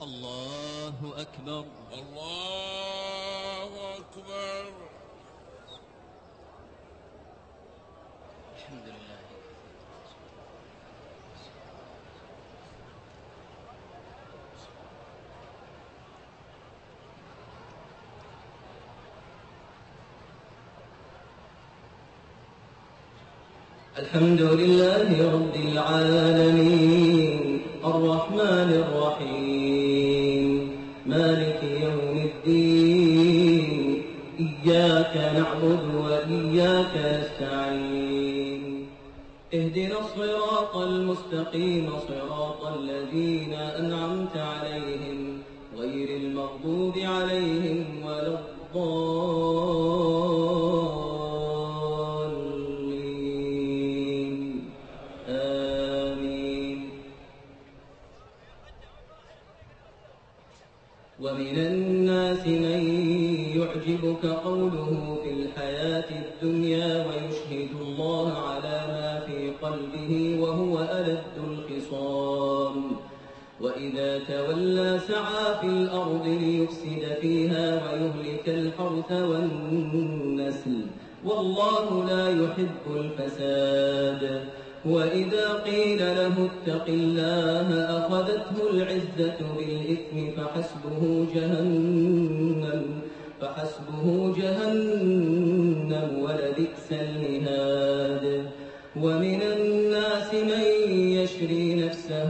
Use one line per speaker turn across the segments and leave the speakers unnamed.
الله أكبر.
الله أكبر.
الحمد لله.
الحمد لله رب العالمين الرحمن الرحيم مالك يوم الدين إياك نعبد وإياك نستعين اهدنا الصراط المستقيم صراط الذين أنعمت عليهم غير المغضوب عليهم ولا الضالين آمين. ومن الناس من يعجبك قوله في الحياة الدنيا ويشهد الله على ما في قلبه وهو ألد الخصام وإذا تولى سعى في الأرض ليفسد فيها ويهلك الحرث والنسل والله لا يحب الفساد. وإذا قيل له اتق الله أخذته العزة بالإثم فحسبه جهنم ولبئس المهاد. ومن الناس من يشري نفسه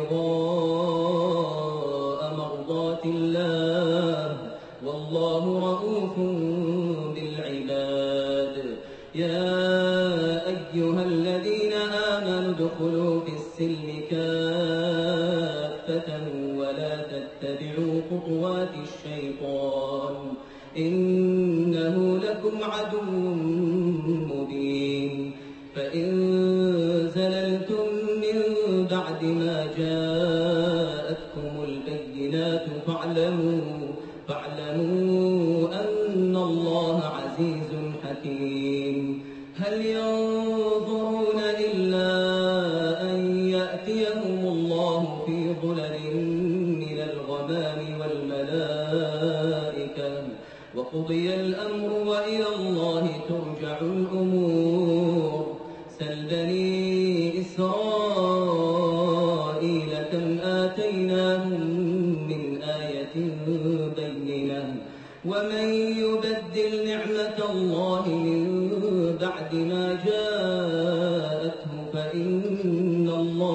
ابتغاء مرضات الله والله رؤوف بالعباد. يا أيها الذين آمنوا ادخلوا في السلم كافة ولا تتبعوا خطوات الشيطان إنه لكم عدو مبين. فإن زللتم من بعد ما جاءتكم البينات فاعلموا أن الله عزيز حكيم. هل ينظرون إلا أن يأتيهم الله في ظلل من الغمام والملائكة وقضي الأمر وإلى الله ترجع الأمور. سل بني إسرائيل كم آتيناهم من آية بينة ومن يبدل نعمة الله من بعد ما جاءته فإن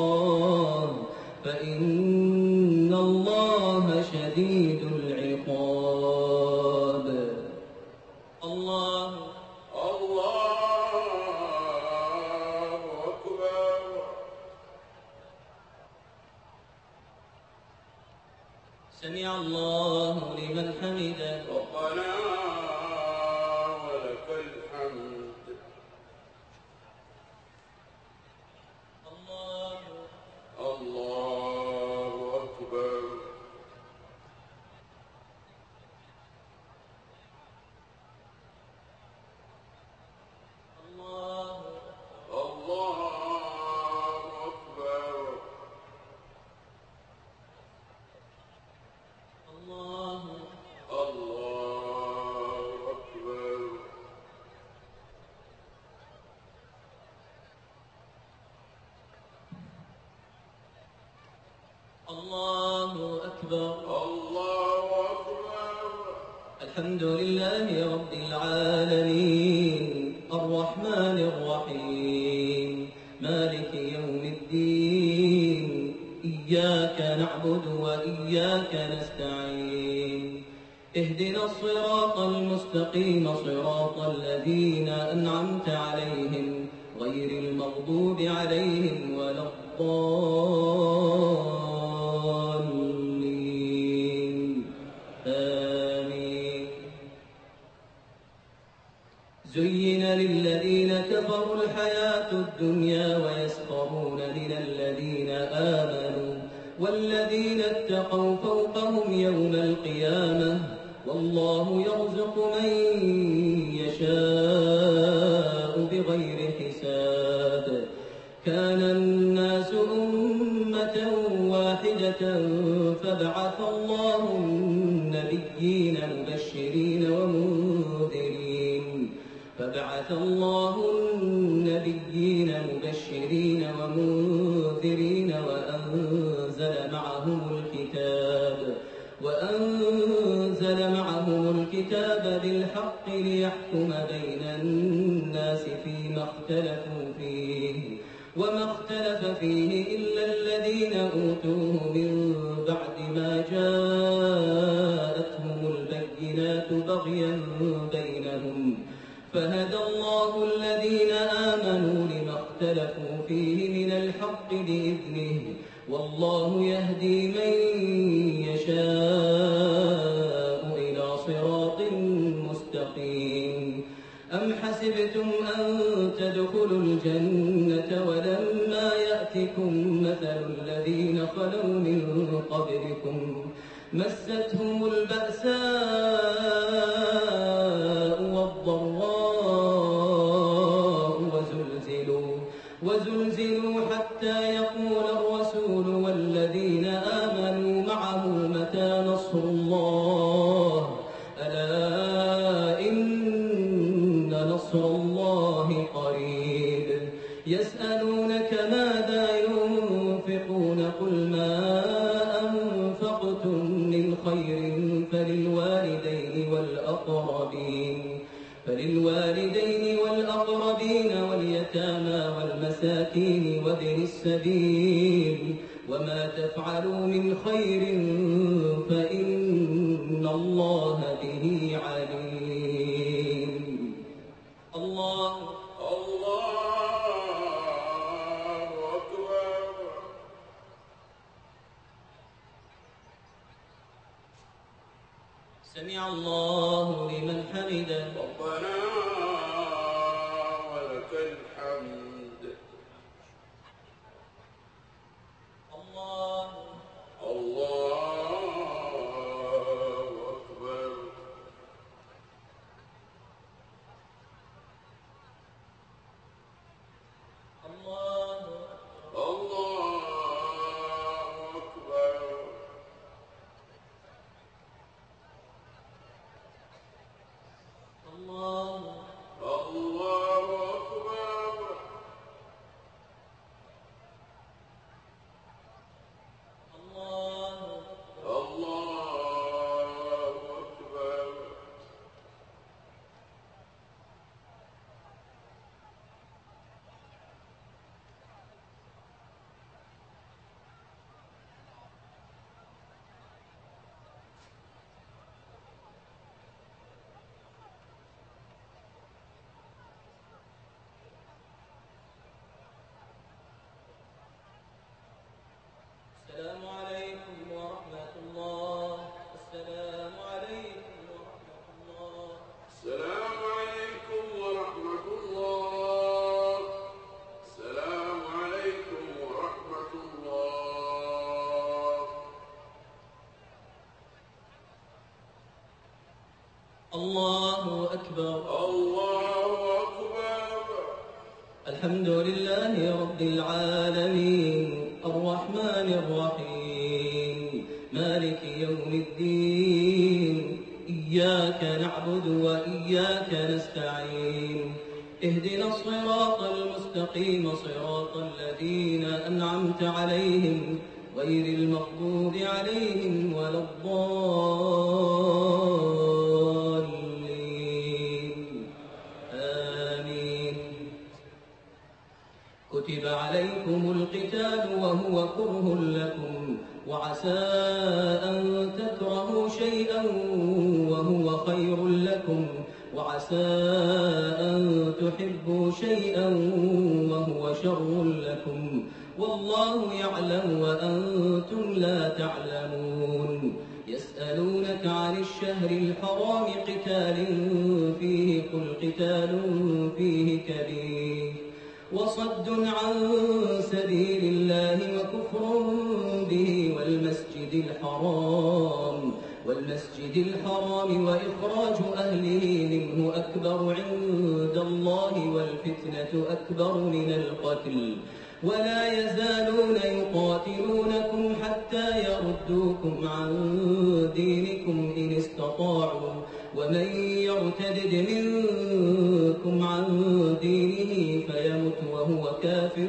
الله شديد العقاب. الله
أكبر.
سمع الله لمن حمده.
ربنا ولك الحمد.
الله
أكبر.
الله
أكبر.
الله
أكبر.
الله أكبر.
الله أكبر.
الحمد لله رب العالمين الرحمن الرحيم مالك يوم الدين إياك نعبد وإياك نستعين اهدنا الصراط المستقيم صراط الذين أنعمت عليهم غير المغضوب عليهم ولا الضالين آمين. زين للذين كفروا الحياة الدنيا ويسخرون من الذين آمنوا والذين اتقوا فوقهم يوم القيامة والله يرزق من يشاء بغير حساب. كان الناس أمة واحدة فبعث الله النبيين مبشرين وأنزل معهم الكتاب بالحق ليحكم بين الناس فيما اختلفوا فيه وما اختلف فيه إلا الذين أوتوه من بعد ما جاءتهم البينات بغيا بينهم فهدى الله الذين آمنوا لما اختلفوا فيه من الحق بإذنه والله يهدي من يشاء إلى صراط مستقيم أم حسبتم أن تدخلوا الجنة ولما يأتكم مثل الذين خلوا من قبلكم مستهم البأساء والضراء وزلزلوا حتى يقول الرسول والذين آمنوا معه متى نصر الله ألا إن نصر الله قريب يسألونك ماذا ينفقون قل ما أنفقتم من خير فللوالدين والأقربين واليتامى والمساكين وابن السبيل وما تفعلوا من خير فإن الله به عليم. الله
أكبر.
سمع الله لمن حمده.
ربنا ولك الحمد.
الله
أكبر.
الله
أكبر.
الله
أكبر.
السلام عليكم ورحمة الله. السلام عليكم ورحمة الله.
السلام عليكم ورحمة الله. السلام عليكم ورحمة الله.
الله أكبر.
الله أكبر.
الحمد لله رب العالمين الرحمن الرحيم مالك يوم الدين إياك نعبد وإياك نستعين اهدنا الصراط المستقيم صراط الذين أنعمت عليهم غير المغضوب عليهم ولا الضالين آمين. كتب عليكم القتال وهو كره لكم وعسى أن تكرهوا شيئا وهو خير لكم وعسى أن تحبوا شيئا وهو شر لكم والله يعلم وأنتم لا تعلمون. يسألونك عن الشهر الحرام قتال فيه قل قتال فيه كبير وصد عن سبيل الله وكفر به والمسجد الحرام وإخراج أهله منه أكبر عند الله والفتنة أكبر من القتل ولا يزالون يقاتلونكم حتى يردوكم عن دينكم إن استطاعوا ومن يرتد منكم عن دينه فيمت وهو كافر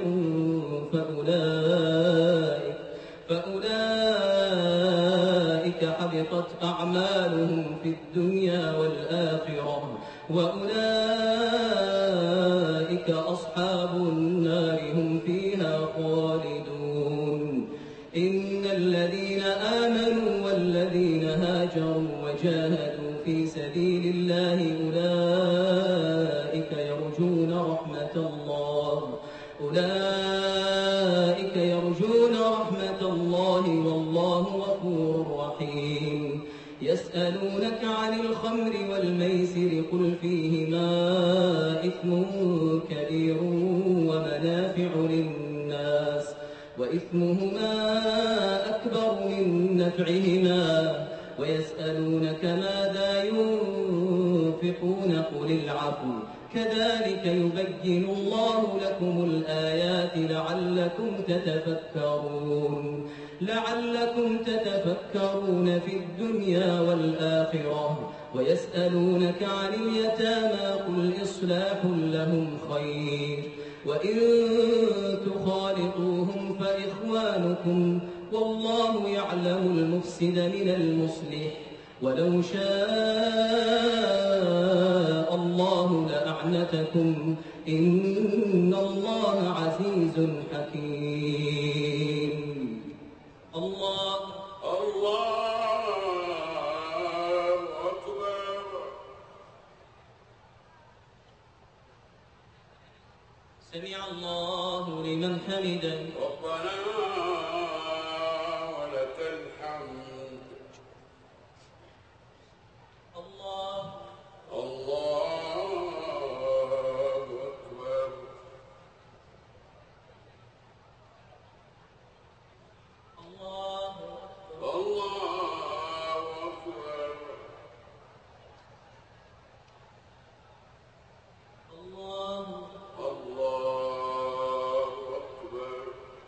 فأولئك حبطت أعمالهم في الدنيا والآخرة وأولئك أصحاب النار هم فيها خالدون إن الذين آمنوا والذين هاجروا وجاهدوا في سبيل الله أولئك يرجون رحمة الله والله غفور رحيم يسألونك عن الخمر والميسر قل فيهما إثم كبير ومنافع للناس وإثمهما أكبر من نفعهما ويسألونك ماذا ينفقون قل العفو كذلك يبين الله لكم الآيات لعلكم تتفكرون في الدنيا والآخرة ويسألونك عن اليتامى قل إصلاح لهم خير وإن تخالطوهم فإخوانكم والله يعلم المفسد من المصلح ولو شاء الله لأعنتكم إن الله عزيز حكيم الله
أكبر.
سمع الله لمن حمده
ربنا ولك الحمد.
الله
أكبر.
الله
أكبر.
الله
أكبر.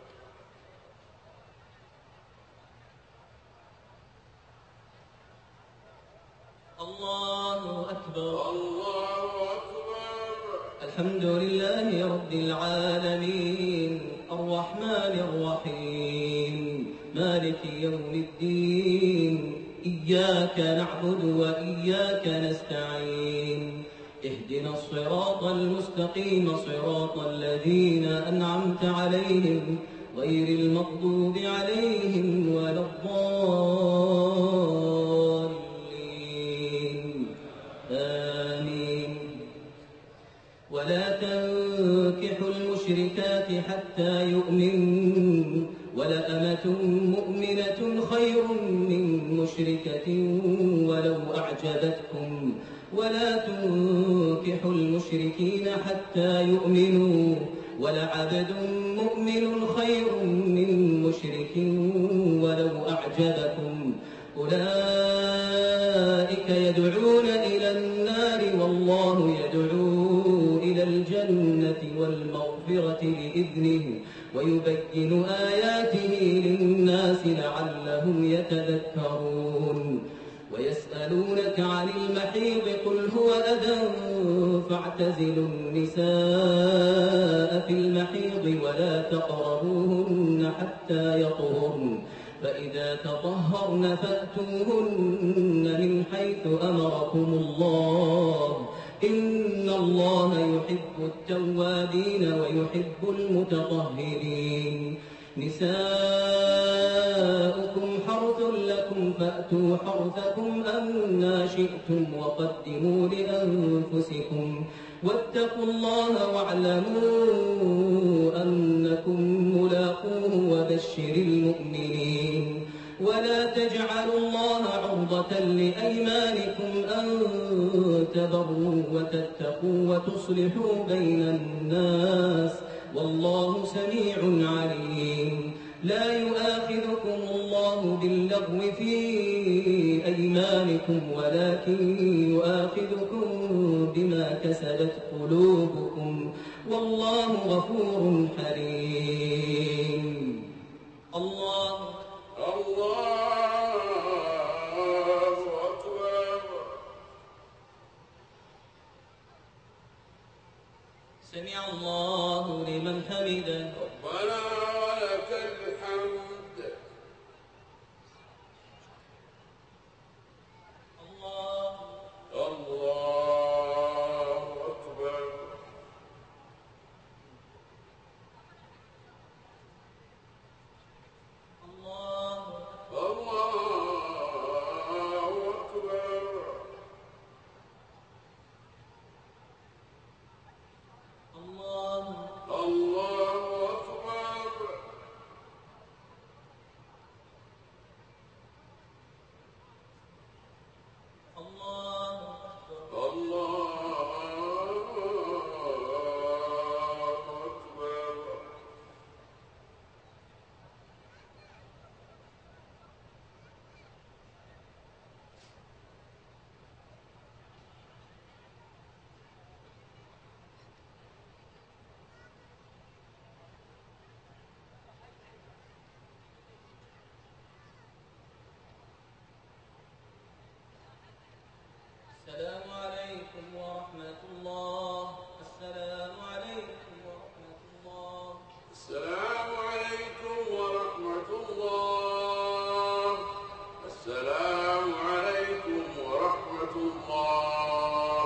الله أكبر.
الله أكبر.
الحمد لله رب العالمين الرحمن الرحيم مالك يوم الدين إياك نعبد وإياك نستعين اهدنا الصراط المستقيم صراط الذين أنعمت عليهم غير المغضوب عليهم ولا الضالين آمين ولا تنكحوا المشركات حتى يؤمنوا ولأمة مؤمنة خير من مشركة ولو أعجبتكم ولا تنكحوا المشركين حتى يؤمنوا ولعبد مؤمن خير من مشرك ولو أعجبكم أولئك يدعون إلى النار والله يدعو إلى الجنة والمغفرة بإذنه ويبين آياته للناس لعلهم يتذكرون ويسألونك عن المحيض قل هو أذى فاعتزلوا النساء في المحيض ولا تقربوهن حتى يطهرن فإذا تطهرن فأتوهن من حيث أمركم الله إن الله يحب التوابين ويحب المتطهرين نساؤكم حرث لكم فأتوا حرثكم أنى شئتم وقدموا لأنفسكم واتقوا الله واعلموا أنكم ملاقوه وبشر المؤمنين ولا تجعلوا الله عرضة لأيمانكم أن تبروا وتتقوا وتصلحوا بين الناس والله سميع عليم لا يؤاخذكم الله باللغو في أيمانكم ولكن يؤاخذكم بما كسبت قلوبكم والله غفور حليم سمع الله لمن حمده.
ربنا ولك الحمد.
الله
أكبر.
الله
أكبر.
الله
أكبر.
الله
أكبر.
السلام عليكم ورحمة الله. السلام عليكم ورحمة الله.
السلام عليكم ورحمة الله. السلام عليكم ورحمة الله.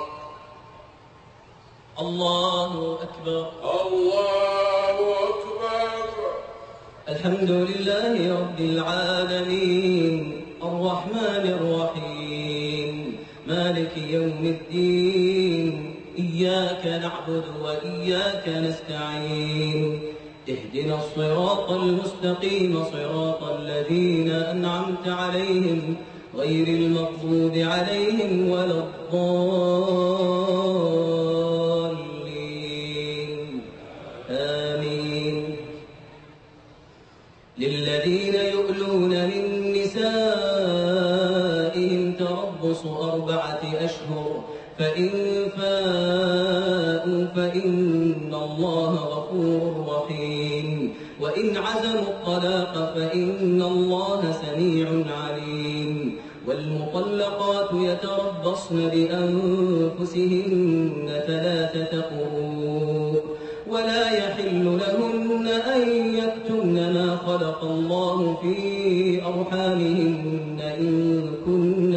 الله أكبر.
الله أكبر.
الحمد لله رب العالمين الرحمن الرحيم مالك يوم الدين إياك نعبد وإياك نستعين اهدنا الصراط المستقيم صراط الذين أنعمت عليهم غير المغضوب عليهم ولا الضالين آمين. للذين يؤلون من نسائهم تربص 4 أشهر فإن فاءوا فإن الله غفور رحيم وإن عزموا الطلاق فإن الله سميع عليم. والمطلقات يتربصن بأنفسهن 3 قروء ولا يحل لهن أن يكتمن ما خلق الله في أرحامهن إن كن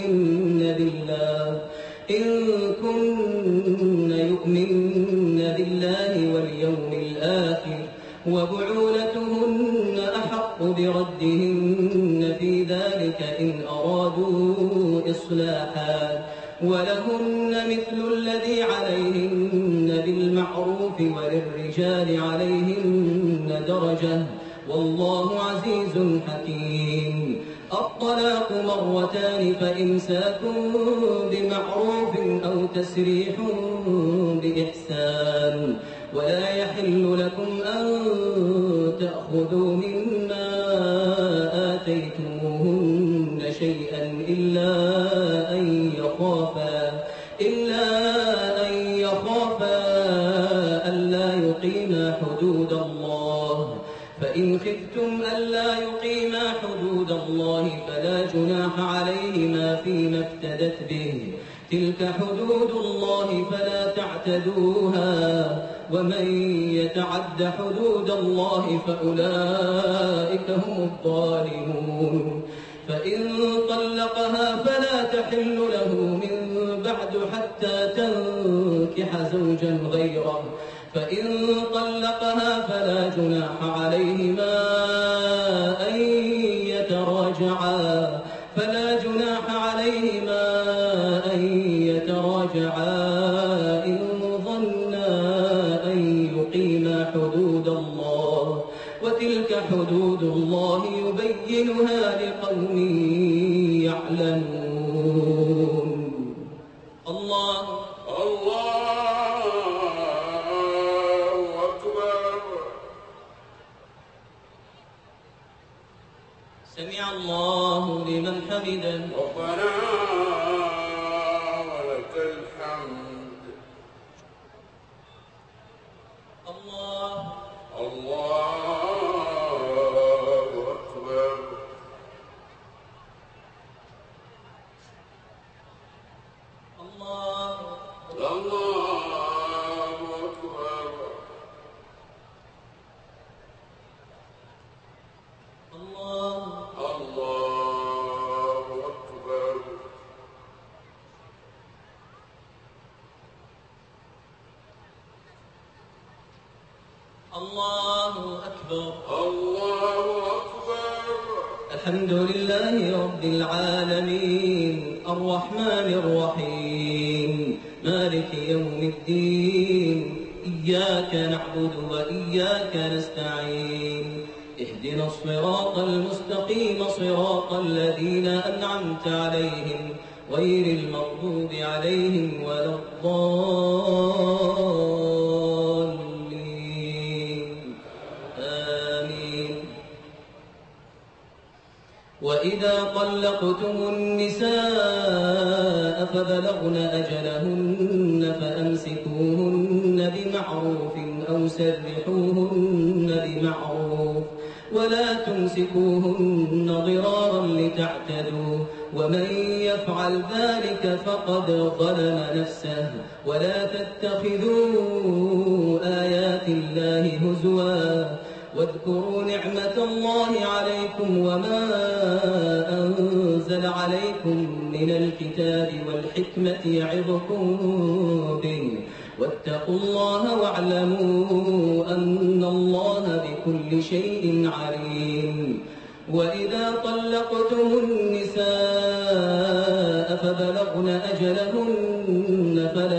يؤمن بالله واليوم الآخر وبعولتهن أحق بردهن في ذلك إن أرادوا إصلاحا ولهن مثل الذي عليهن بالمعروف وللرجال عليهن درجة والله عزيز حكيم. الطلاق 2 فإمساك بمعروف أو تسريح بإحسان ولا يحل لكم أن تأخذوا مما آتيتموهن شيئا إلا أن يخافا ألا يقيما حدود الله فإن خفتم ألا يقيما حدود الله فلا جناح عليهما فيما افتدت به تلك حدود الله فلا تعتدوها ومن يتعد حدود الله فأولئك هم الظالمون. فإن طلقها فلا تحل له من بعد حتى تنكح زوجا غيره فإن طلقها فلا جناح عليهما أن يتراجعا إن ظنا أن يقيما حدود الله وتلك حدود الله يبينها لقوم يعلمون. الله
أكبر.
سمع الله لمن حمده.
ربنا ولك الحمد.
الله
أكبر.
الله أكبر.
الله أكبر.
الحمد لله رب العالمين الرحمن الرحيم مالك يوم الدين إياك نعبد وإياك نستعين اهدنا الصراط المستقيم صراط الذين أنعمت عليهم غير المغضوب عليهم ولا الضالين آمين. وإذا طلقتم النساء فبلغن أجلهن فأمسكوهن بمعروف أو سرحوهن بمعروف ولا تمسكوهن ضرارا لتعتدوا ومن يفعل ذلك فقد ظلم نفسه ولا تتخذوا آيات الله هزوا واذكروا نعمة الله عليكم وما أنزل عليكم من الكتاب والحكمة يعظكم به واتقوا الله واعلموا أن الله بكل شيء عليم. وإذا طلقتم النساء فبلغن أجلهن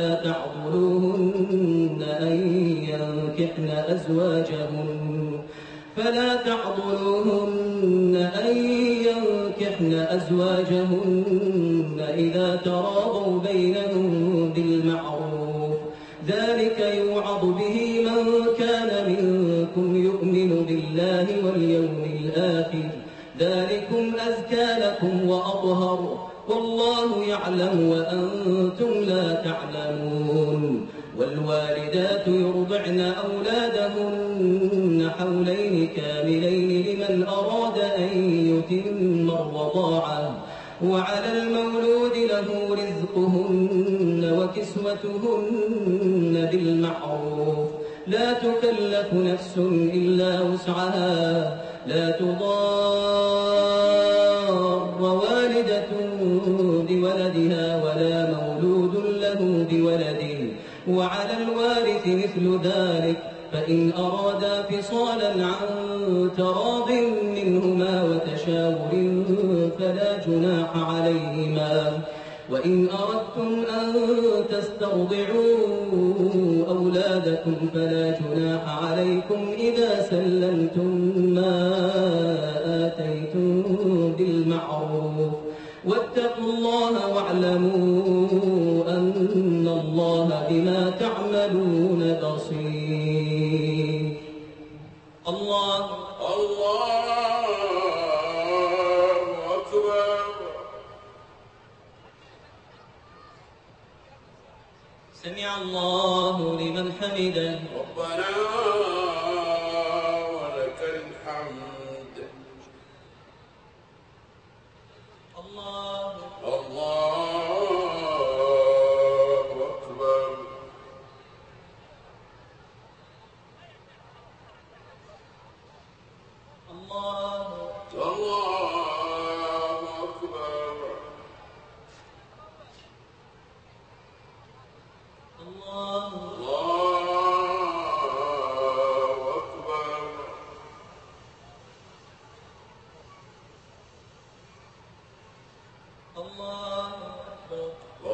فلا تعضلوهن أن ينكحن أزواجهن إذا تراضوا بينهم بالمعروف ذلك يوعظ به من كان منكم يؤمن بالله واليوم الآخر ذلكم أزكى لكم وأطهر والله يعلم وأنتم لا تعلمون. والوالدات يرضعن أولادهن حولين كاملين لمن أراد أن يتم الرضاعة وعلى المولود له رزقهن وكسوتهن بالمعروف لا تكلف نفس إلا وسعها لا تضار والدة بولدها ولا مولود له بولده وعلى الوارث مثل ذلك فإن أرادا فصالا عن تراض منهما وتشاور فلا جناح عليهما. وإن أردتم أن تسترضعوا أولادكم فلا جناح عليكم إذا سلمتم ما آتيتم بالمعروف واتقوا الله واعلموا أن الله بما تعملون بصير. الله
أكبر.
سمع الله لمن حمده
ربنا ولك الحمد.
الله
أكبر.
الله
أكبر.
الله
أكبر.
الله أكبر.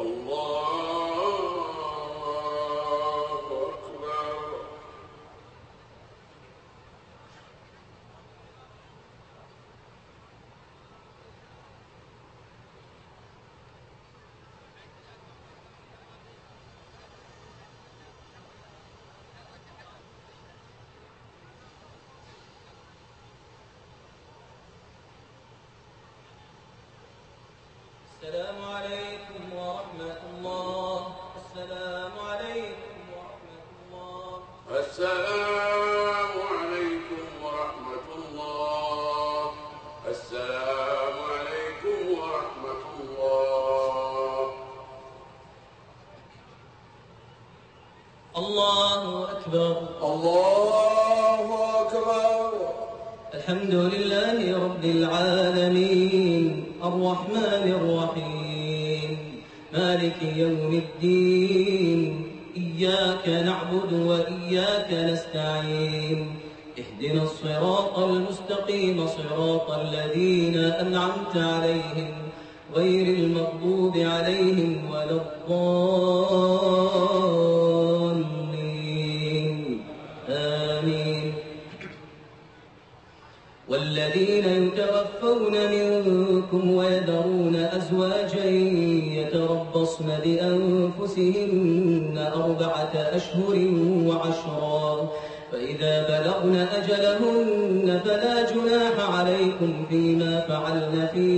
السلام عليكم ورحمة الله. السلام عليكم ورحمة الله.
السلام عليكم ورحمة الله. السلام عليكم ورحمة الله.
الله أكبر.
الله أكبر.
الحمد لله رب العالمين الرحمن الرحيم مالك يوم الدين إياك إياك نعبد وإياك نستعين اهدنا الصراط المستقيم صراط الذين أنعمت عليهم غير المغضوب عليهم ولا الضالين آمين. والذين يتوفون منكم ويذرون أزواجا يتربصن بأنفسهن 4 أشهر وعشرا فإذا بلغن أجلهن فلا جناح عليكم فيما فعلن في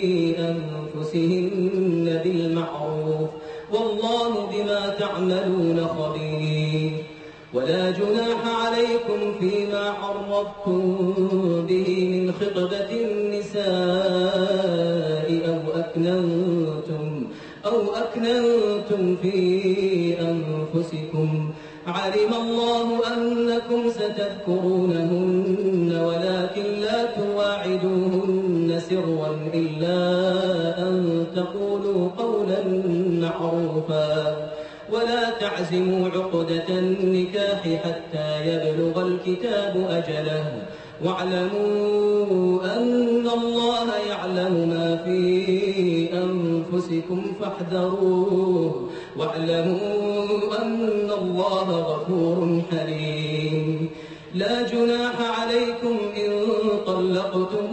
أنفسهن بالمعروف والله بما تعملون خبير. ولا جناح عليكم فيما عرضتم به من خطبة النساء أو أكننتم في أنفسكم علم الله أنكم ستذكرونهن ولكن لا تواعدوهن سرا إلا أن تقولوا قولا معروفا ولا تعزموا عقدة النكاح حتى يبلغ الكتاب أجله واعلموا أن الله يعلم ما في أنفسكم فاحذروه واعلموا أن الله غفور حليم. لا جناح عليكم إن طلقتم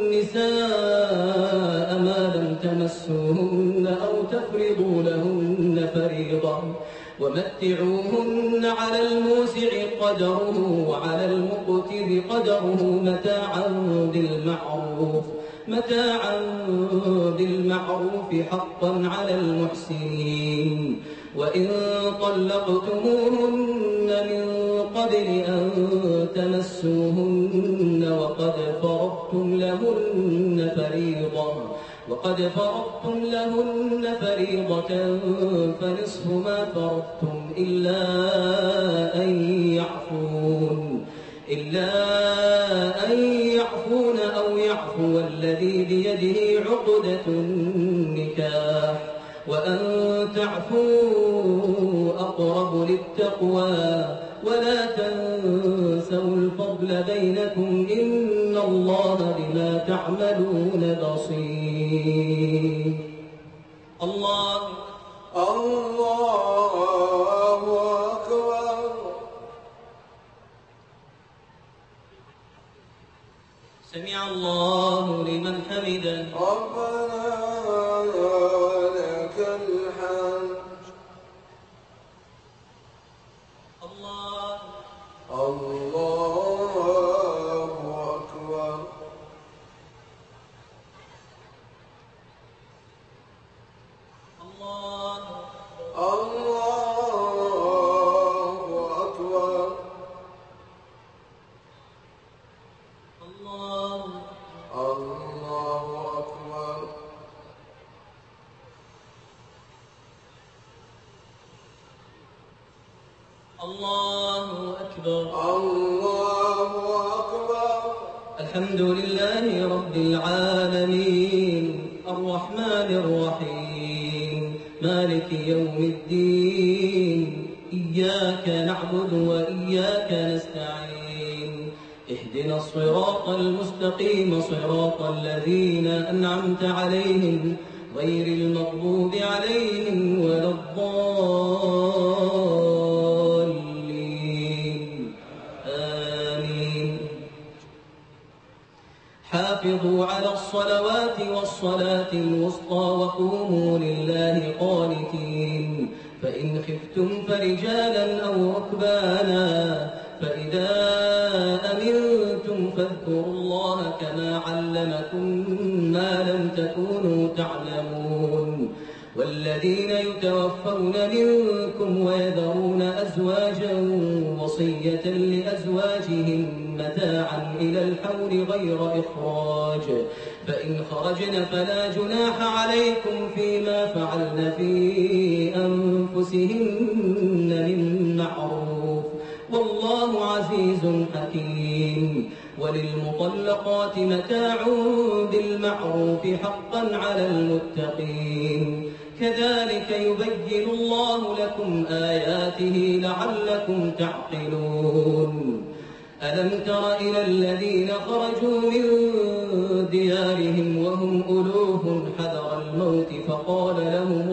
النساء ما لم تمسوهن أو تفرضوا لهن فريضة ومتعوهن على الموسع قدره وعلى المقتر قدره متاعا بالمعروف حقا على المحسنين. وإن طلقتموهن من قبل أن تمسوهن وقد فرضتم لهن فريضة فنصف ما فرضتم إلا أن يعفون أو يعفو الذي بيده عقدة النكاح وأن تعفوا أقرب للتقوى ولا تنسوا الفضل بينكم إن الله بما تعملون بصير. الله
أكبر.
سمع الله لمن حمده
ربنا لك الحمد.
الله
أكبر.
الله
أكبر.
الله
أكبر.
الله أكبر.
الله أكبر.
الحمد لله رب العالمين الرحمن الرحيم مالك يوم الدين إياك نعبد وإياك نستعين اهدنا الصراط المستقيم صراط الذين أنعمت عليهم غير المغضوب عليهم ولا الضالين آمين. حافظوا على الصلوات والصلاة الوسطى وقوموا لله قانتين فإن خفتم فرجالا أو ركبانا فإذا أمنتم فاذكروا الله كما علمكم ما لم تكونوا تعلمون. والذين يتوفون منكم ويذرون أزواجا وصية لأزواجهم متاعا إلى الحول غير إخراج فإن خرجن فلا جناح عليكم فيما فعلن في أنفسهن من معروف والله عزيز حكيم. وللمطلقات متاع بالمعروف حقا على المتقين كذلك يبين الله لكم آياته لعلكم تعقلون ألم تر إلى الذين خرجوا من ديارهم وهم ألوف حذر الموت فقال لهم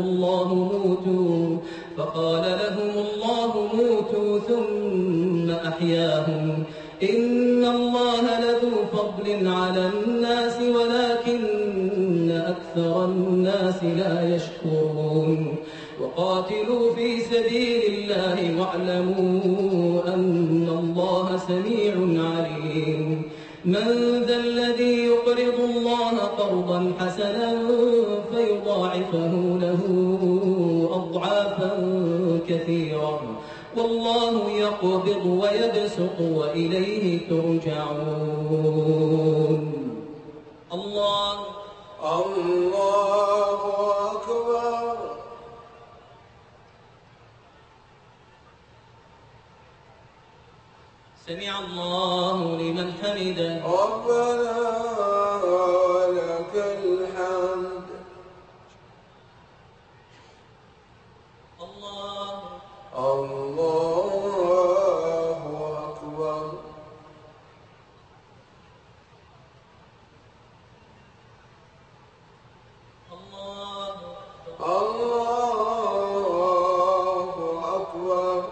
الله موتوا ثم أحياهم إن الله لذو فضل على الناس ولكن أكثر الناس لا يشكرون وقاتلوا في سبيل الله واعلموا أن الله سميع عليم من ذا الذي يقرض الله قرضا حسنا فيضاعفه له أضعافا كثيرة والله يقبض ويبسط وإليه ترجعون الله
أكبر.
سمع الله لمن حمده
ربنا ولك الحمد.
الله
أكبر.
الله
أكبر.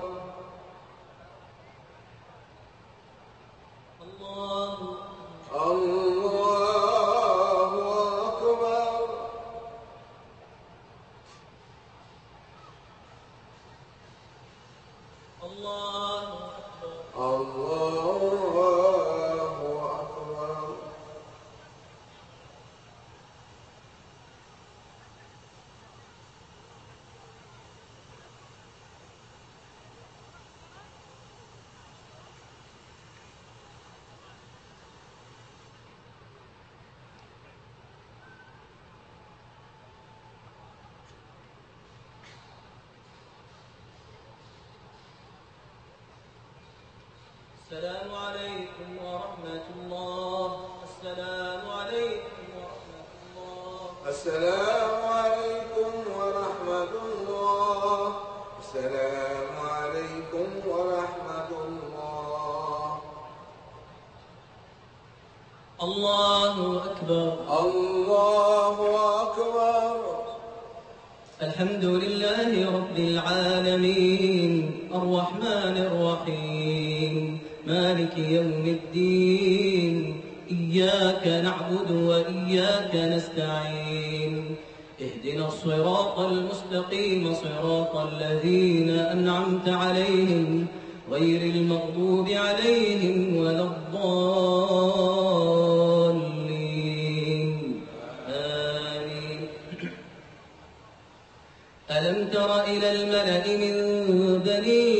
السلام عليكم ورحمة الله. السلام عليكم ورحمة الله.
السلام عليكم ورحمة الله. السلام عليكم ورحمة الله.
الله أكبر.
الله أكبر.
الحمد لله رب العالمين الرحمن الرحيم مالك يوم الدين إياك نعبد وإياك نستعين اهدنا الصراط المستقيم صراط الذين أنعمت عليهم غير المغضوب عليهم ولا الضالين آمين. ألم تر إلى الملأ من بني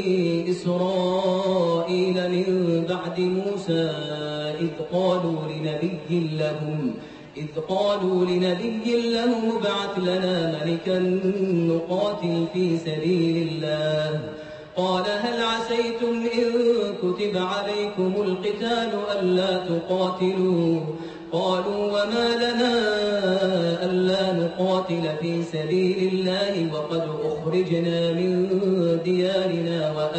إسرائيل من بعد موسى إذ قالوا لنبي لهم ابعث لنا ملكا نقاتل في سبيل الله قال هل عسيتم إن كتب عليكم القتال ألا تقاتلوا قالوا وما لنا ألا نقاتل في سبيل الله وقد أخرجنا من ديارنا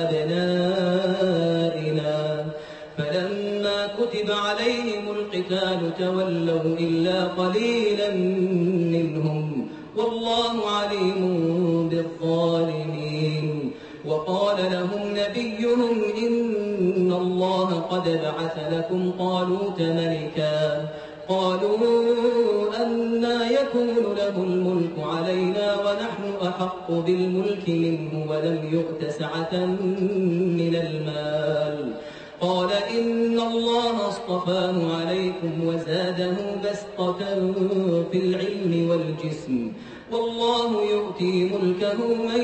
وأبنائنا فلما كتب عليهم القتال تولوا إلا قليلا منهم والله عليم بالظالمين. وقال لهم نبيهم إن الله قد بعث لكم طالوت ملكا قالوا أنى يكون له الملك علينا ونحن أحق بالملك منه ولم يؤت سعة من المال قال إن الله اصطفاه عليكم وزاده بسطة في العلم والجسم والله يؤتي ملكه من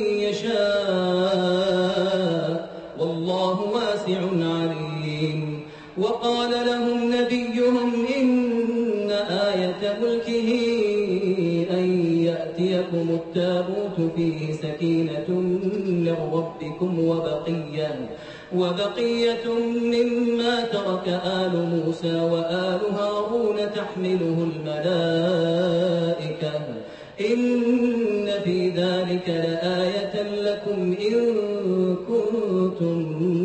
يشاء والله واسع عليم. وقال لهم نبيهم إن آية ملكه أن يأتيكم التابوت فيه سكينة من ربكم وبقية مما ترك آل موسى وآل هارون تحمله الملائكة إن في ذلك لآية لكم إن كنتم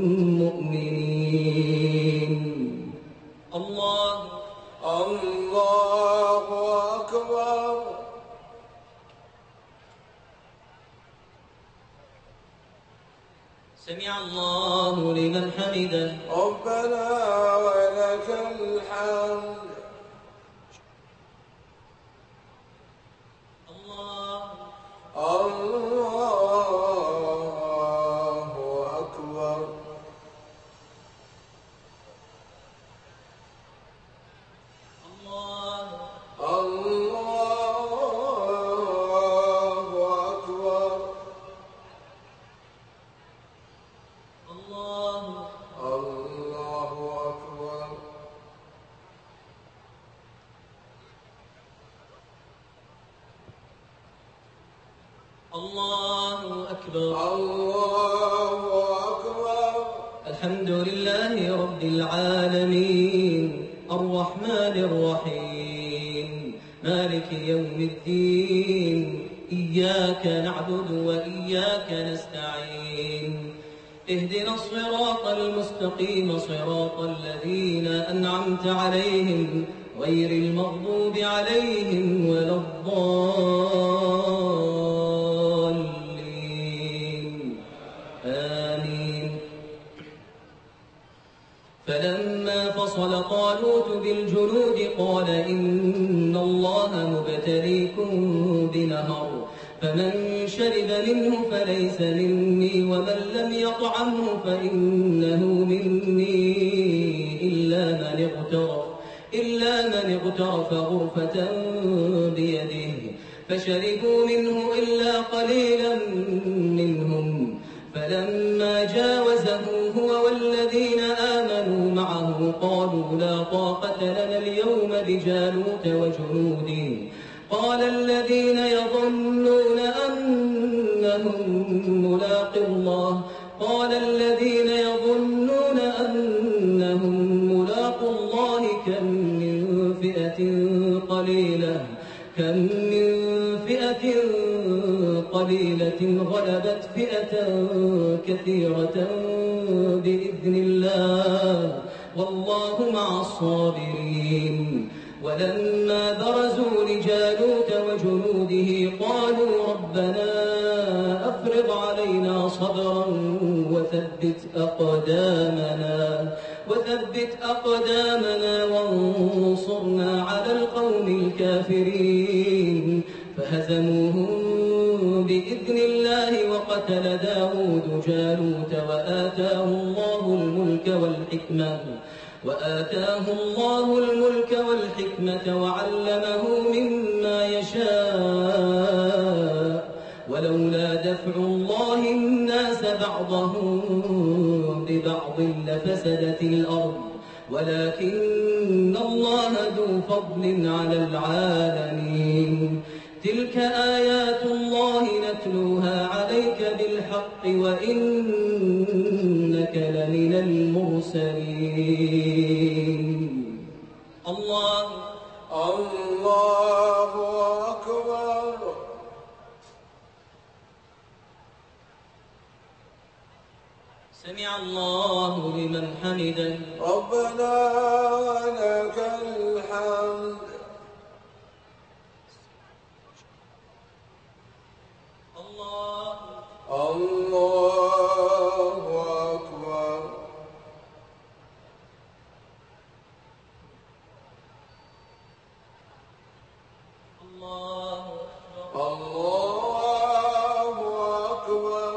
مؤمنين. الله
أكبر.
سمع الله لمن حمده.
ربنا ولك الحمد. الله أكبر.
الله أكبر.
الله أكبر.
الحمد لله رب العالمين الرحمن الرحيم مالك يوم الدين إياك نعبد وإياك نستعين اهدنا الصراط المستقيم صراط الذين أنعمت عليهم غير المغضوب عليهم ولا الضالين آمين. فلما فصل طالوت بالجنود قال إن الله مبتليكم بنهر فمن شرب منه فليس مني ومن لم يطعمه فإنه مني إلا من اغترف غرفة بيده فشربوا منه إلا قليلا منهم فلما جاوزه هو والذين آمنوا معه قالوا لا طاقة لنا اليوم بجالوت وجنوده قال الذين يظنون أنهم ملاقو الله كم من فئة قليلة غلبت فئة كثيرة بإذن الله والله مع الصابرين. ولما برزوا لجالوت وجنوده قالوا ربنا أفرغ علينا صبرا وثبت أقدامنا وانصرنا على القوم الكافرين فهزموهم بإذن الله وقتل داود جالوت وآتاه الله الملك والحكمة وعلمه مما يشاء ولولا دفع الله الناس بعضهم ببعض لفسدت الأرض ولكن الله ذو فضل على العالمين. تلك آيات الله نتلوها عليك بالحق وإنك لمن المرسلين. الله
أكبر.
سمع الله لمن حمده.
ربنا ولك الحمد. الله أكبر.
الله
أكبر.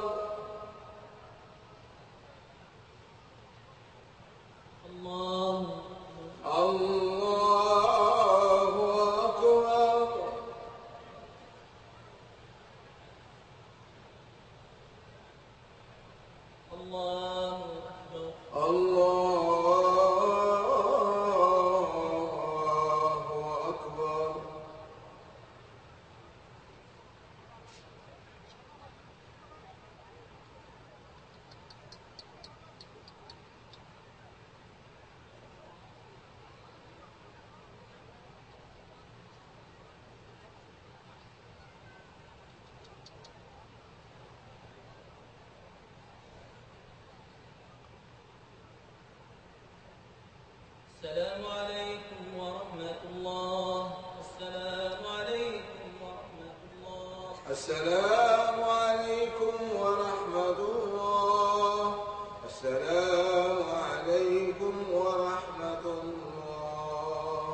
السلام عليكم ورحمة الله. السلام عليكم ورحمة الله.
السلام عليكم ورحمة الله. السلام عليكم ورحمة الله.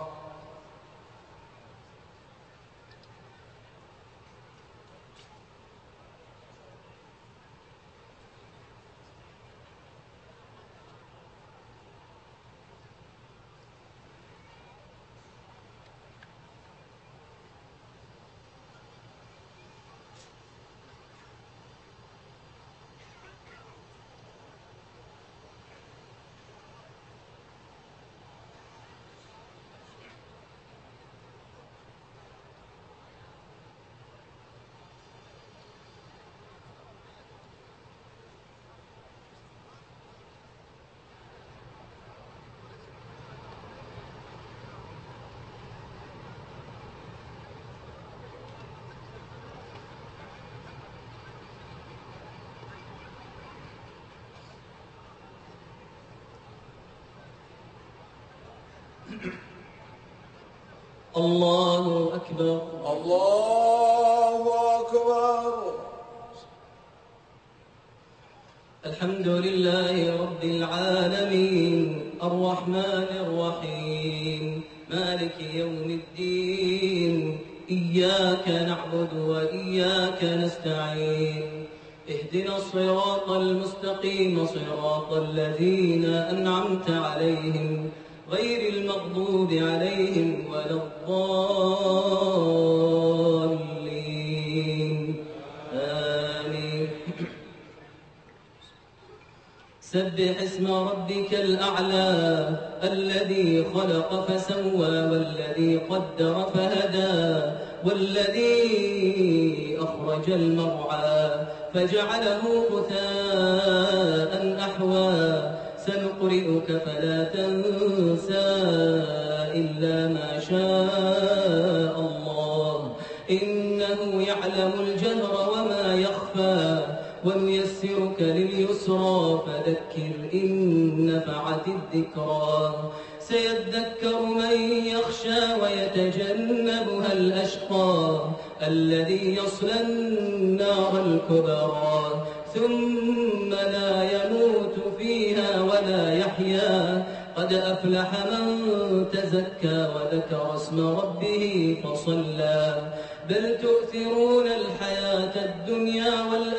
الله أكبر.
الله أكبر.
الحمد لله رب العالمين الرحمن الرحيم مالك يوم الدين إياك نعبد وإياك نستعين اهدنا الصراط المستقيم صراط الذين أنعمت عليهم غير المغضوب عليهم ولا الضالين آمين. سبح اسم ربك الأعلى الذي خلق فسوى والذي قدر فهدى والذي أخرج المرعى فجعله غثاء أحوى سنقرئك فلا تنسى إلا ما شاء الله إنه يعلم الجهر وما يخفى ونيسرك لليسرى فذكر إن نفعت الذكرى سيذكر من يخشى ويتجنبها الأشقى الذي يصلى النار الكبرى ثم لا يموت فيها ولا يحيا قد أفلح من تزكى وذكر اسم ربه فصلى بل تؤثرون الحياة الدنيا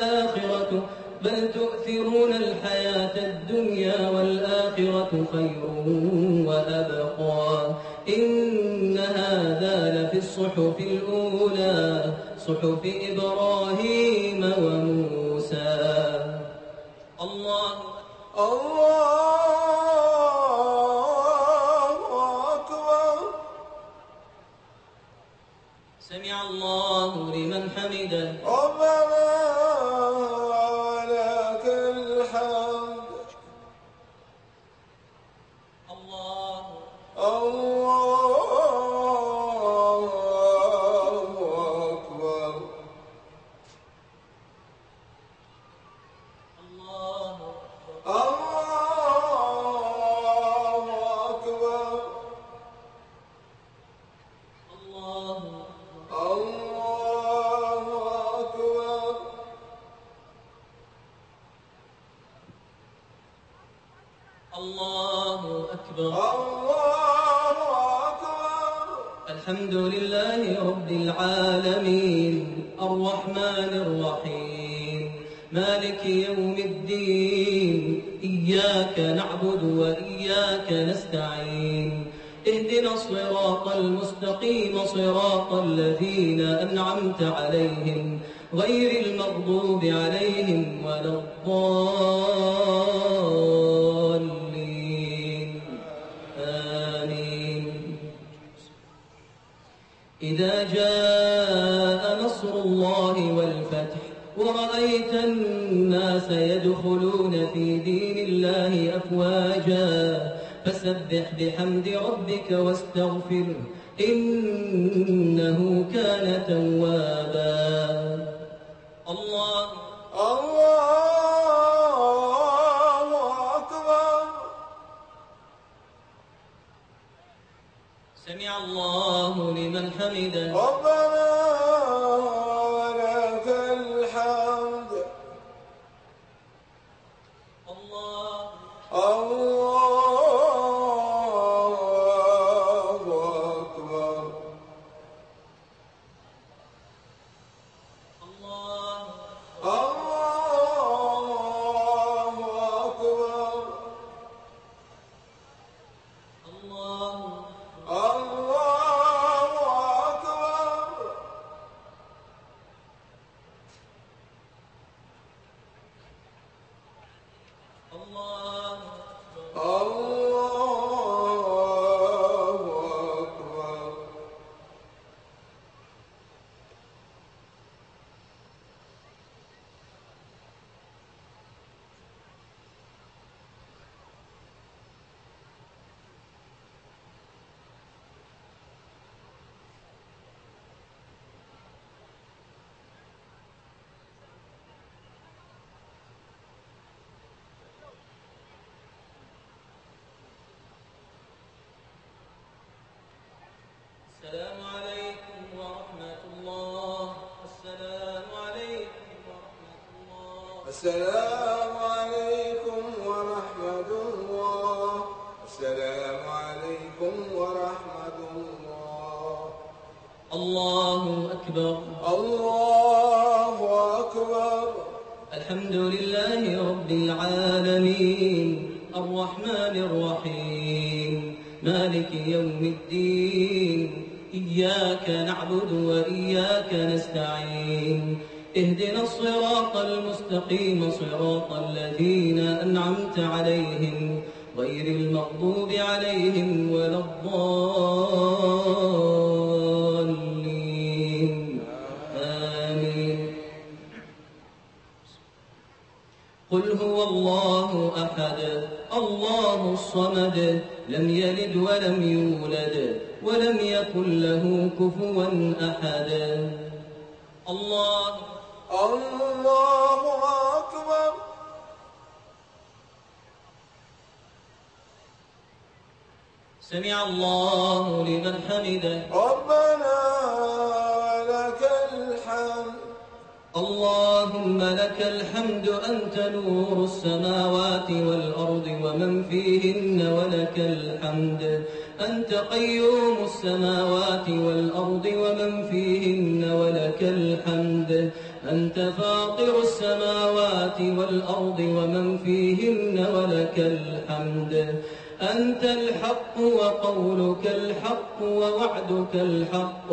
والآخرة خير وأبقى إن هذا لفي الصحف الأولى صحف إبراهيم وموسى. الله
أكبر.
سمع الله لمن حمده.
ربنا لك الحمد.
الله
أكبر.
الله
أكبر.
الله الله أكبر.
الله أكبر.
الحمد لله رب العالمين الرحمن الرحيم مالك يوم الدين إياك نعبد وإياك نستعين اهدنا الصراط المستقيم صراط الذين أنعمت عليهم غير المغضوب عليهم ولا الضالين آمين. إذا جاء نصر الله والفتح ورأيت الناس يدخلون في دين الله أفواجا فسبح بحمد ربك واستغفره إنه كان توابا. الله
أكبر.
الله لمن حمده.
ربنا ولك الحمد.
الله
أكبر.
الله
أكبر.
الله الله
أكبر.
السلام عليكم ورحمة الله. السلام عليكم ورحمة الله.
السلام عليكم ورحمة الله. السلام عليكم ورحمة الله.
الله أكبر.
الله أكبر.
الحمد لله رب العالمين الرحمن الرحيم مالك يوم الدين إياك نعبد وإياك نستعين اهدنا الصراط المستقيم صراط الذين أنعمت عليهم غير المغضوب عليهم ولا الضالين آمين. قل هو الله أحد الله الصمد لم يلد ولم يولد ولم يكن له كفوا أحد. الله
أكبر.
سمع الله لمن حمده.
ربنا ولك الحمد.
اللهم لك الحمد أنت نور السماوات والأرض ومن فيهن ولك الحمد أنت قيوم السماوات والأرض ومن فيهن ولك الحمد أنت فاطر السماوات والأرض ومن فيهن ولك الحمد أنت الحق وقولك الحق ووعدك الحق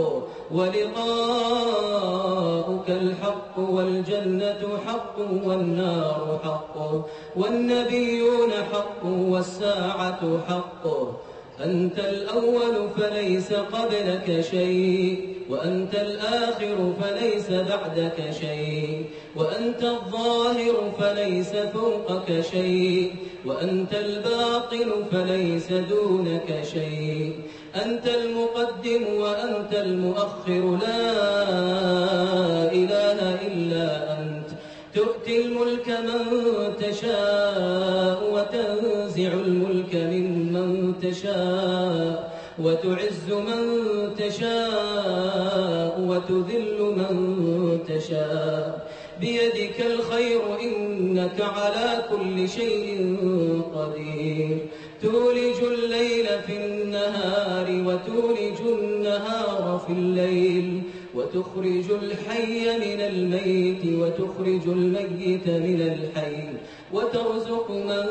ولقاؤك الحق والجنة حق والنار حق والنبيون حق والساعة حق أنت الأول فليس قبلك شيء وأنت الآخر فليس بعدك شيء وأنت الظاهر فليس فوقك شيء وأنت الباطن فليس دونك شيء أنت المقدم وأنت المؤخر لا إله إلا أنت تؤتي الملك من تشاء وتنزع الملك ممن تشاء وتعز من تشاء وتذل من تشاء بيدك الخير إنك على كل شيء قدير تولج الليل في النهار وتولج النهار في الليل وتخرج الحي من الميت وتخرج الميت من الحي وترزق من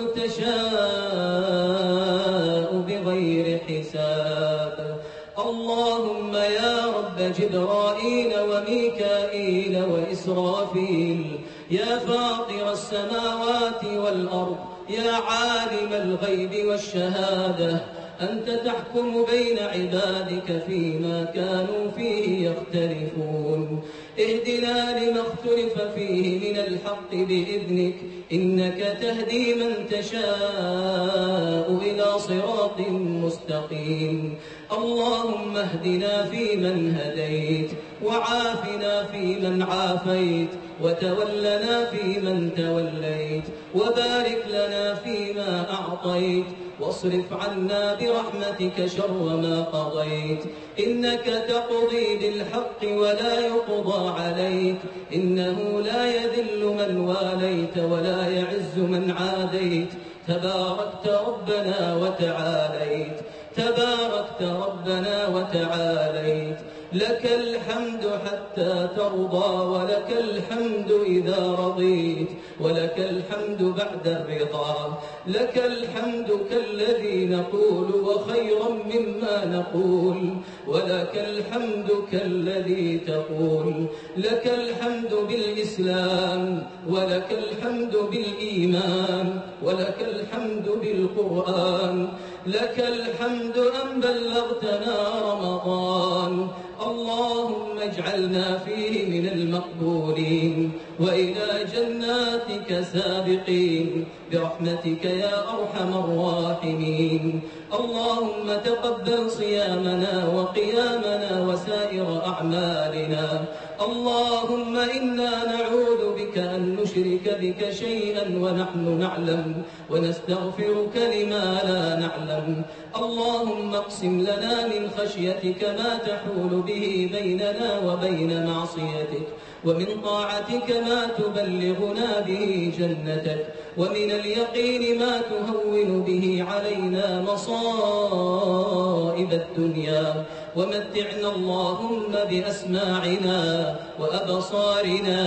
تشاء بغير حساب. اللهم يا رب جبرائيل وميكائيل وإسرافيل يا فاطر السماوات والأرض يا عالم الغيب والشهادة أنت تحكم بين عبادك فيما كانوا فيه يختلفون اهدنا لما اختلف فيه من الحق بإذنك إنك تهدي من تشاء إلى صراط مستقيم. اللهم اهدنا فيمن هديت وعافنا فيمن عافيت وتولنا فيمن توليت وبارك لنا فيما أعطيت واصرف عنا برحمتك شر ما قضيت إنك تقضي بالحق ولا يقضى عليك إنه لا يذل من واليت ولا يعز من عاديت تباركت ربنا وتعاليت تباركت ربنا وتعاليت لك الحمد حتى ترضى ولك الحمد إذا رضيت ولك الحمد بعد الرضا لك الحمد كالذي نقول وخيرا مما نقول ولك الحمد كالذي تقول لك الحمد بالإسلام ولك الحمد بالإيمان ولك الحمد بالقرآن لك الحمد أن بلغتنا رمضان اللهم اجعلنا فيه من المقبولين وإلى جناتك سابقين برحمتك يا أرحم الراحمين اللهم تقبل صيامنا وقيامنا وسائر أعمالنا اللهم إنا نعوذ بك أن نشرك بك شيئا ونحن نعلم ونستغفرك لما لا نعلم اللهم اقسم لنا من خشيتك ما تحول به بيننا وبين معصيتك ومن طاعتك ما تبلغنا به جنتك ومن اليقين ما تهون به علينا مصائب الدنيا ومتعنا اللهم بأسماعنا وأبصارنا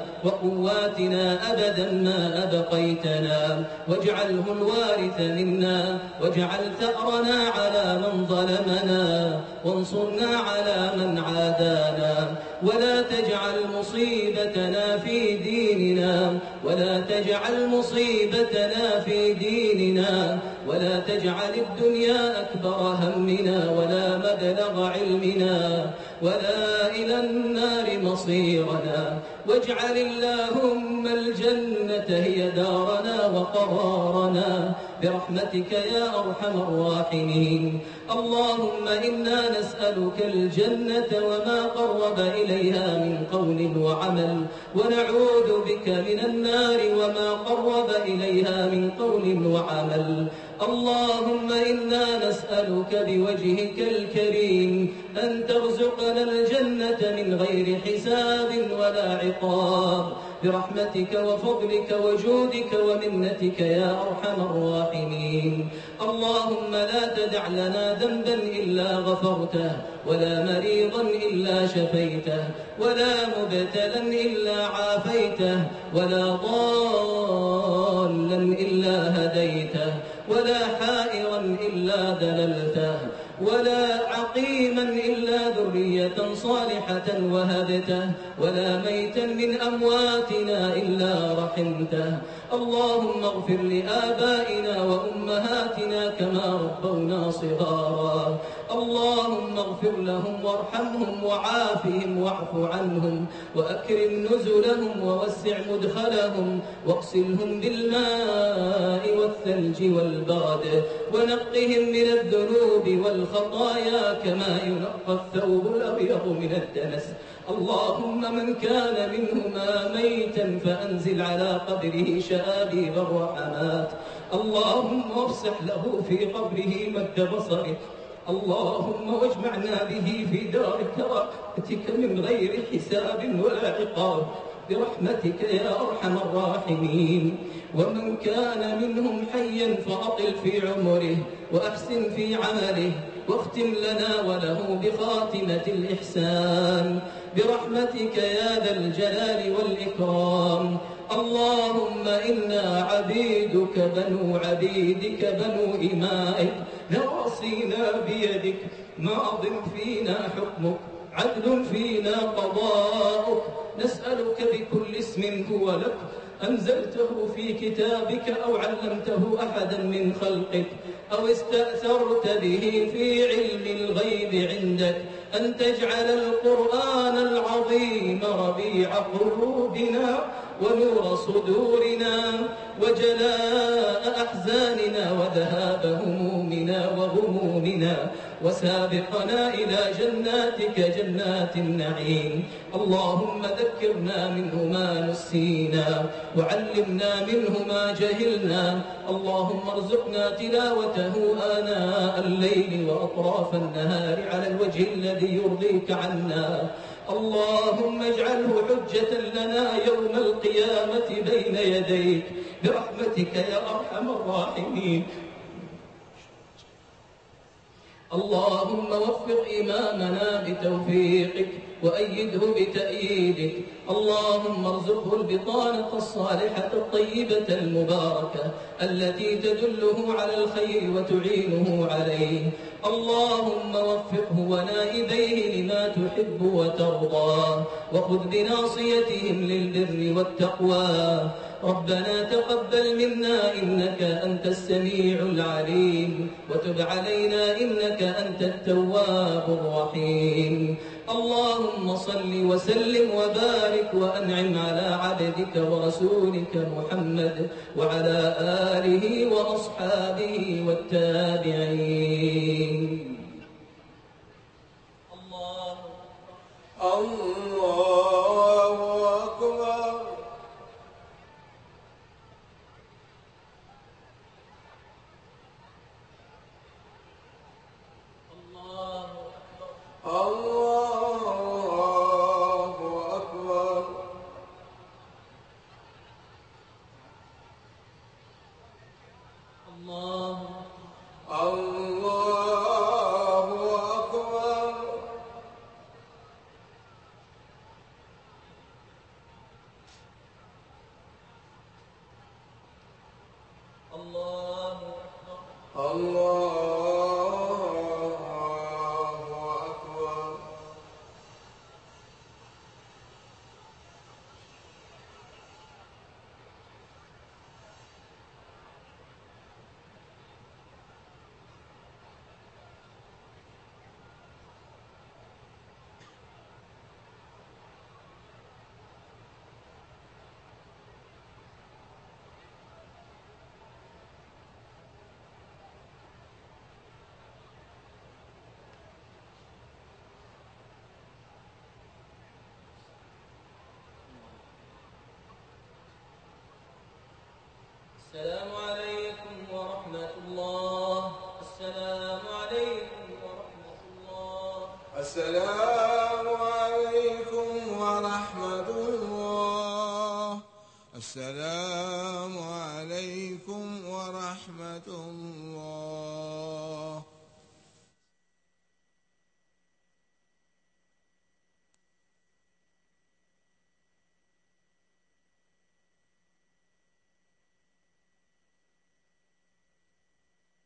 وقواتنا أبدا ما أبقيتنا واجعله الوارث منا واجعل ثأرنا على من ظلمنا وانصرنا على من عادانا ولا تجعل مصيبتنا في ديننا ولا تجعل مصيبتنا في ديننا ولا تجعل الدنيا أكبر همنا ولا مبلغ علمنا ولا إلى النار مصيرنا واجعل اللهم الجنة هي دارنا وقرارنا برحمتك يا أرحم الراحمين اللهم إنا نسألك الجنة وما قرب إليها من قول وعمل ونعوذ بك من النار وما قرب إليها من قول وعمل اللهم إنا نسألك بوجهك الكريم أن ترزقنا الجنة من غير حساب ولا عقاب برحمتك وفضلك وجودك ومنتك يا أرحم الراحمين اللهم لا تدع لنا ذنبا إلا غفرته ولا مريضا إلا شفيته ولا مبتلا إلا عافيته ولا ضالا إلا هديته ولا حائرا إلا دللته ولا عقيما إلا ذرية صالحة وهبته ولا ميتا من أمواتنا إلا رحمته اللهم اغفر لآبائنا وأمهاتنا كما ربونا صغارا اللهم اغفر لهم وارحمهم وعافهم واعف عنهم وأكرم نزلهم ووسع مدخلهم واغسلهم بالماء والثلج والبرد ونقهم من الذنوب والخطايا كما ينقى الثوب الأبيض من الدنس اللهم من كان منهما ميتا فأنزل على قبره شآبيب الرحمات اللهم افسح له في قبره مد بصره اللهم واجمعنا به في دار كرامتك من غير حساب ولا عقاب برحمتك يا أرحم الراحمين ومن كان منهم حيا فأطل في عمره وأحسن في عمله واختم لنا وله بخاتمة الإحسان برحمتك يا ذا الجلال والإكرام اللهم إنا عبيدك بنو عبيدك بنو إمائك نواصينا بيدك ماض فينا حكمك عدل فينا قضاؤك نسألك بكل اسم هو لك أنزلته في كتابك أو علمته أحدا من خلقك أو استأثرت به في علم الغيب عندك أن تجعل القرآن العظيم ربيع قلوبنا ونور صدورنا وجلاء أحزاننا وذهاب همومنا وغمومنا وسابقنا إلى جناتك جنات النعيم. اللهم ذكرنا منه ما نسينا وعلمنا منه ما جهلنا. اللهم ارزقنا تلاوته آناء الليل وأطراف النهار على الوجه الذي يرضيك عنا. اللهم اجعله حجة لنا يوم القيامة بين يديك برحمتك يا أرحم الراحمين. اللهم وفق إمامنا بتوفيقك وأيده بتأييدك. اللهم ارزقه البطانة الصالحة الطيبة المباركة التي تدله على الخير وتعينه عليه. اللهم وفقه ونائبيه لما تحب وترضى وخذ بناصيتهم للبر والتقوى. ربنا تقبل منا إنك أنت السميع العليم وتب علينا إنك أنت التواب الرحيم. اللهم صل وسلم وبارك وأنعم على عبدك ورسولك محمد وعلى آله وأصحابه والتابعين. الله
أكبر.
السلام عليكم ورحمة الله. السلام عليكم ورحمة الله.
السلام عليكم ورحمة الله. السلام عليكم ورحمة الله.